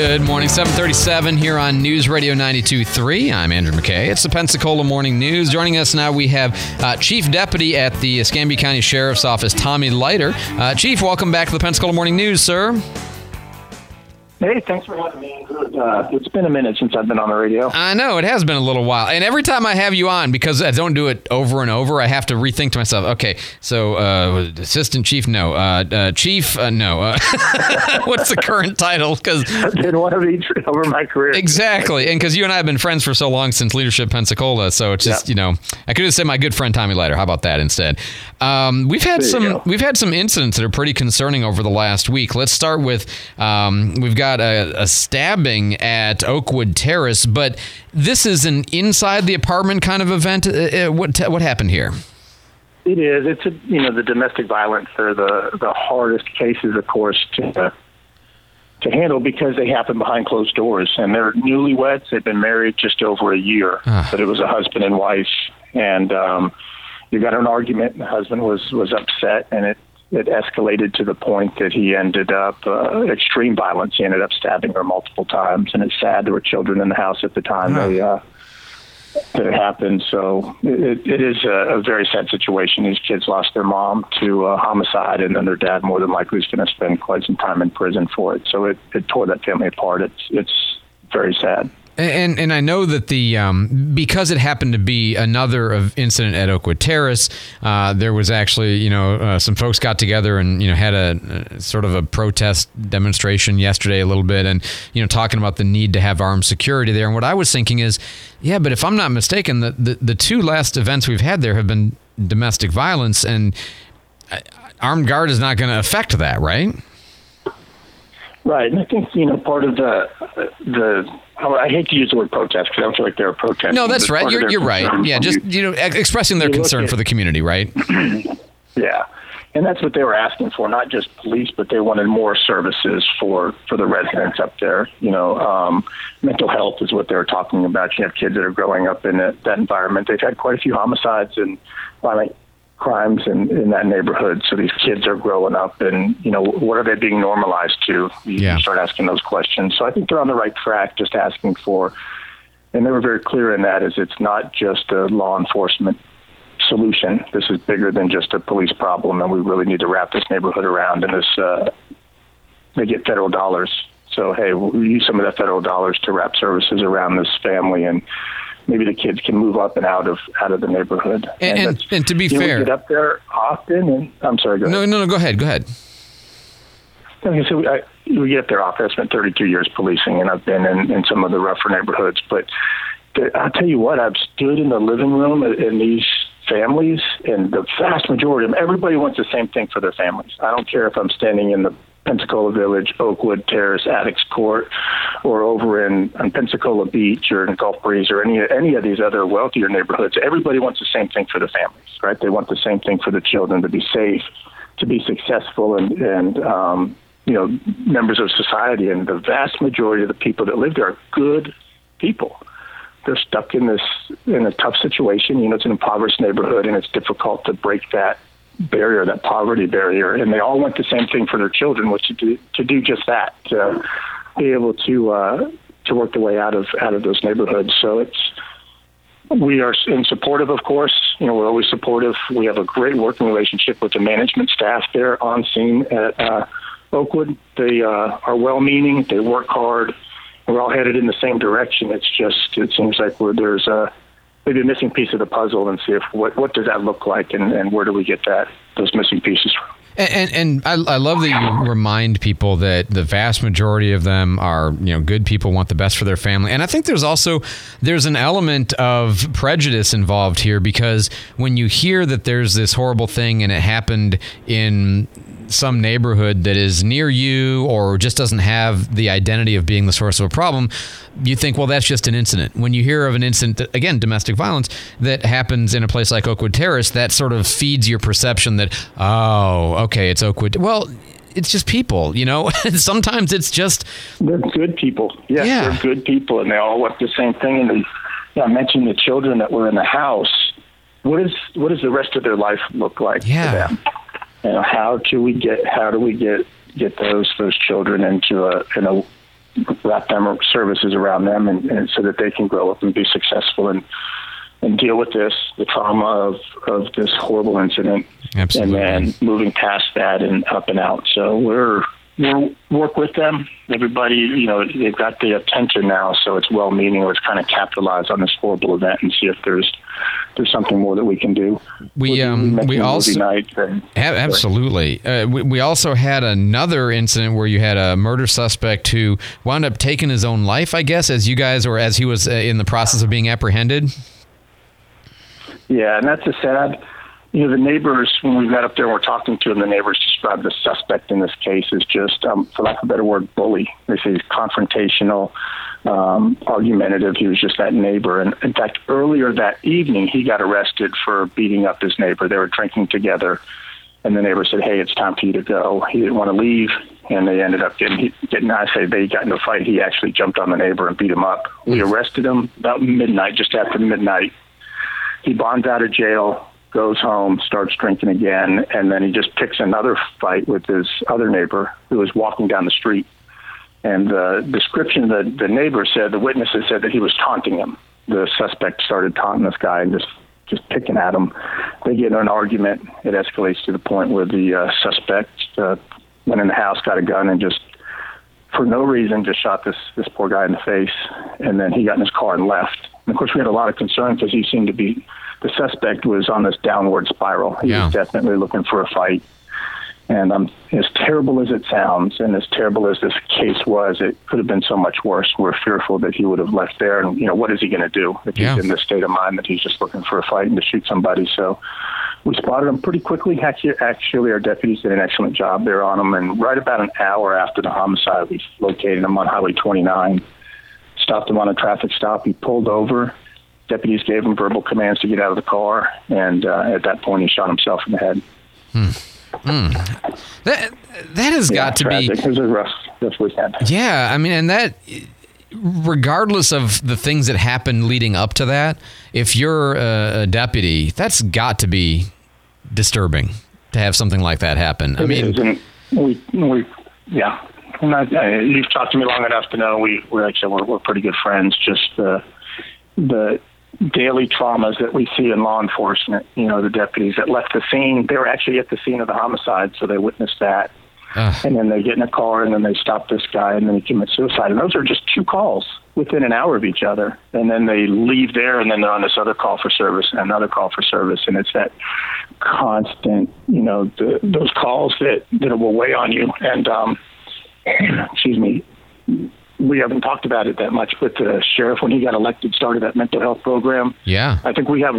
Good morning, 7:37 here on News Radio 92.3. I'm Andrew McKay. It's the Pensacola Morning News. Joining us now, we have Chief Deputy at the Escambia County Sheriff's Office, Tommy Leiter. Chief, welcome back to the Pensacola Morning News, sir. Hey, thanks for having me. It's been a minute since I've been on the radio. I know, it has been a little while. And every time I have you on, because I don't do it over and over, I have to rethink to myself, okay, so Assistant Chief, no. Chief, no. What's the current title? Because I've been one of each over my career. Exactly. And because you and I have been friends for so long since Leadership Pensacola, so it's just, I could have said my good friend Tommy Leiter. How about that instead? We've had some incidents that are pretty concerning over the last week. Let's start with, we've got a stabbing at Oakwood Terrace, but this is an inside the apartment kind of event. What happened here? It is. It's the domestic violence. They're the hardest cases, of course, to handle because they happen behind closed doors, and they're newlyweds. They've been married just over a year, but it was a husband and wife, and you got an argument. And the husband was upset, and it escalated to the point that he ended up extreme violence. He ended up stabbing her multiple times, and it's sad there were children in the house at the time that it happened. So it is a very sad situation. These kids lost their mom to homicide, and then their dad more than likely is going to spend quite some time in prison for it. So it tore that family apart. It's very sad. And I know that because it happened to be another incident at Oakwood Terrace, there was actually, some folks got together and, had a sort of a protest demonstration yesterday a little bit and, talking about the need to have armed security there. And what I was thinking is, yeah, but if I'm not mistaken, the two last events we've had there have been domestic violence, and armed guard is not going to affect that, right? Right, and I think part of I hate to use the word protest because I don't feel like they're a protest. No, that's right. You're right. Yeah, just expressing their concern for the community, right? Yeah, and that's what they were asking for, not just police, but they wanted more services for the residents up there. Mental health is what they were talking about. You have kids that are growing up in that environment. They've had quite a few homicides and violent crimes in that neighborhood. So these kids are growing up and, what are they being normalized to? You start asking those questions. So I think they're on the right track, just asking for, and they were very clear in that, is it's not just a law enforcement solution. This is bigger than just a police problem, and we really need to wrap this neighborhood around. And they get federal dollars. So, hey, we'll use some of that federal dollars to wrap services around this family, and maybe the kids can move up and out of the neighborhood. And to be fair, we get up there often. And I'm sorry. Go ahead. No. Go ahead. Okay, so we get up there often. I spent 32 years policing, and I've been in some of the rougher neighborhoods. But I'll tell you what, I've stood in the living room in these families, and the vast majority of them, everybody wants the same thing for their families. I don't care if I'm standing in the Pensacola Village, Oakwood Terrace, Addicts Court, or over on Pensacola Beach or in Gulf Breeze or any of these other wealthier neighborhoods. Everybody wants the same thing for their families, right? They want the same thing for the children, to be safe, to be successful, and members of society. And the vast majority of the people that live there are good people. They're stuck in a tough situation. It's an impoverished neighborhood, and it's difficult to break that barrier, that poverty barrier, and they all want the same thing for their children, which is to do just that, to be able to work their way out of those neighborhoods. So we are supportive, of course. We're always supportive. We have a great working relationship with the management staff there on scene at Oakwood. They are well-meaning. They work hard. We're all headed in the same direction. It seems like there's maybe a missing piece of the puzzle, and see if what does that look like, and where do we get those missing pieces from. And I love that you remind people that the vast majority of them are, good people, want the best for their family. And I think there's an element of prejudice involved here, because when you hear that there's this horrible thing and it happened in some neighborhood that is near you or just doesn't have the identity of being the source of a problem, you think, well, that's just an incident. When you hear of an incident, again, domestic violence, that happens in a place like Oakwood Terrace, that sort of feeds your perception that, oh, okay, it's Oakwood. Well, it's just people, Sometimes it's just... They're good people. Yes, yeah. They're good people, and they all want the same thing. And I mentioned the children that were in the house. What does the rest of their life look like for them? How do we get those children into wrap them services around them, and so that they can grow up and be successful and deal with the trauma of this horrible incident. Absolutely. And then moving past that and up and out. So we'll work with them. Everybody, they've got the attention now, so it's well-meaning. Let's kind of capitalize on this horrible event and see if there's something more that we can do. We also absolutely. We also had another incident where you had a murder suspect who wound up taking his own life, I guess, as he was in the process of being apprehended. Yeah, and that's a sad. The neighbors, when we got up there and we're talking to them, the neighbors described the suspect in this case as just, for lack of a better word, bully. They say he's confrontational, argumentative. He was just that neighbor. And in fact, earlier that evening, he got arrested for beating up his neighbor. They were drinking together, and the neighbor said, "Hey, it's time for you to go." He didn't want to leave, and they ended up getting. They got into a fight. He actually jumped on the neighbor and beat him up. We arrested him about midnight, just after midnight. He bonds out of jail, goes home, starts drinking again, and then he just picks another fight with his other neighbor who was walking down the street. And the description that the neighbor said, the witnesses said that he was taunting him. The suspect started taunting this guy and just picking at him. They get in an argument. It escalates to the point where the suspect went in the house, got a gun, and just, for no reason, just shot this poor guy in the face. And then he got in his car and left. And of course, we had a lot of concern because he seemed to be, the suspect was on this downward spiral. He was definitely looking for a fight. And as terrible as it sounds, and as terrible as this case was, it could have been so much worse. We're fearful that he would have left there. And, what is he going to do if he's in this state of mind that he's just looking for a fight and to shoot somebody? So we spotted him pretty quickly. Actually, our deputies did an excellent job there on him. And right about an hour after the homicide, we located him on Highway 29. Stopped him on a traffic stop. He pulled over. Deputies gave him verbal commands to get out of the car, and at that point, he shot himself in the head. That has got to tragic. It was a rough weekend. Yeah, I mean, and that, regardless of the things that happened leading up to that, if you're a deputy, that's got to be disturbing to have something like that happen. I mean, yeah. You've talked to me long enough to know we're pretty good friends. Just the daily traumas that we see in law enforcement. The deputies that left the scene, they were actually at the scene of the homicide, so they witnessed that. And then they get in a car, and then they stop this guy, and then he commits suicide. And those are just two calls within an hour of each other. And then they leave there, and then they're on this other call for service and another call for service. And it's that constant, those calls that will weigh on you. And excuse me, we haven't talked about it that much, but the sheriff, when he got elected, started that mental health program. Yeah. We have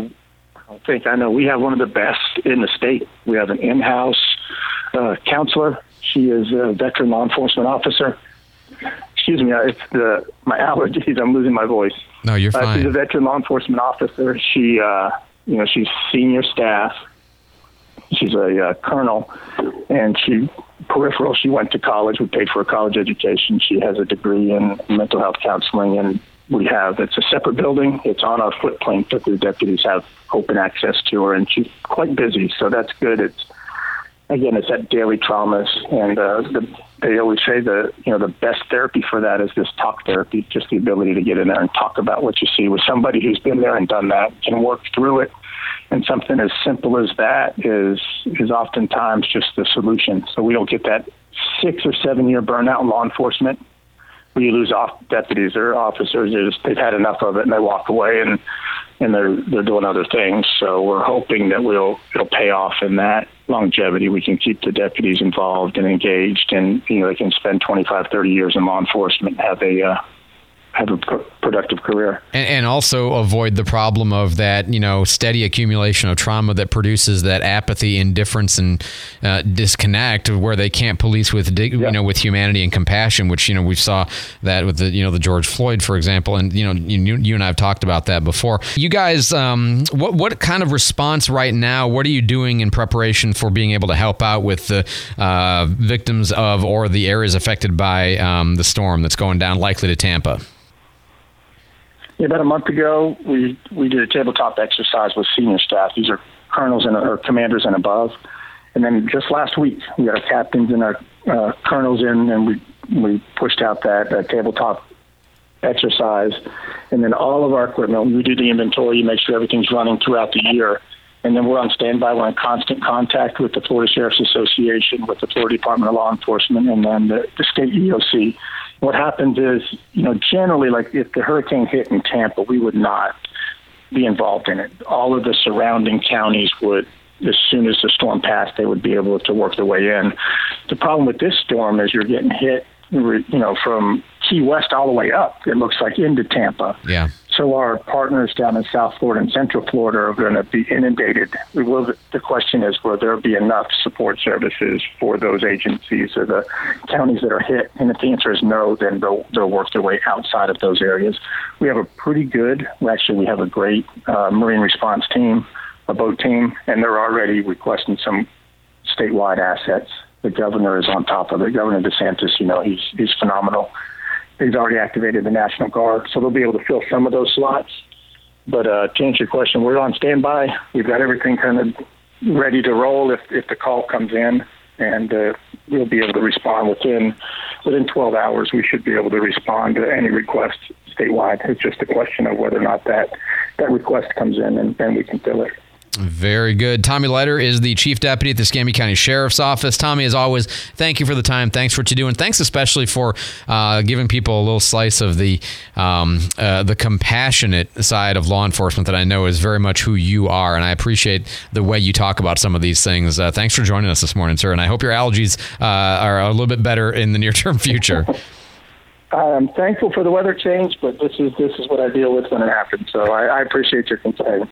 one of the best in the state. We have an in-house counselor. She is a veteran law enforcement officer. Excuse me, it's my allergies. I'm losing my voice. No, you're fine. She's a veteran law enforcement officer. She, she's senior staff. She's a colonel, and she went to college. We paid for a college education. She has a degree in mental health counseling, and it's a separate building. It's on our footplate that the deputies have open access to her, and she's quite busy, so that's good. It's that daily traumas, and they always say the best therapy for that is this talk therapy, just the ability to get in there and talk about what you see with somebody who's been there and done that, can work through it. And something as simple as that is oftentimes just the solution. So we don't get that 6 or 7 year burnout in law enforcement where you lose deputies or officers. They've had enough of it and they walk away and they're doing other things. So we're hoping that it'll pay off in that longevity. We can keep the deputies involved and engaged, and they can spend 25, 30 years in law enforcement and have a productive career. And also avoid the problem of that, steady accumulation of trauma that produces that apathy, indifference, and disconnect where they can't police with, with humanity and compassion, which, we saw that with the George Floyd, for example. And, you and I have talked about that before. You guys, what kind of response right now, what are you doing in preparation for being able to help out with the victims of, or the areas affected by the storm that's going down likely to Tampa? Yeah, about a month ago, we did a tabletop exercise with senior staff. These are colonels or commanders and above. And then just last week, we got our captains and our colonels in, and we we pushed out that tabletop exercise, and then all of our equipment, we do the inventory, make sure everything's running throughout the year. And then we're on standby. We're in constant contact with the Florida Sheriff's Association, with the Florida Department of Law Enforcement, and then the state EOC. What happens is, generally, like if the hurricane hit in Tampa, we would not be involved in it. All of the surrounding counties would, as soon as the storm passed, they would be able to work their way in. The problem with this storm is you're getting hit, from Key West all the way up, it looks like, into Tampa. Yeah. So our partners down in South Florida and Central Florida are going to be inundated. The question is, will there be enough support services for those agencies or the counties that are hit? And if the answer is no, then they'll work their way outside of those areas. We have a we have a great marine response team, a boat team, and they're already requesting some statewide assets. The governor is on top of it. Governor DeSantis, he's phenomenal. He's already activated the National Guard, so they'll be able to fill some of those slots. But to answer your question, we're on standby. We've got everything kind of ready to roll if the call comes in, and we'll be able to respond within 12 hours. We should be able to respond to any request statewide. It's just a question of whether or not that request comes in, and we can fill it. Very good. Tommy Leiter is the Chief Deputy at the Escambia County Sheriff's Office. Tommy, as always, thank you for the time. Thanks for what you do, and thanks especially for giving people a little slice of the compassionate side of law enforcement that I know is very much who you are, and I appreciate the way you talk about some of these things. Thanks for joining us this morning, sir, and I hope your allergies are a little bit better in the near-term future. I'm thankful for the weather change, but this is what I deal with when it happens. So I appreciate your concern.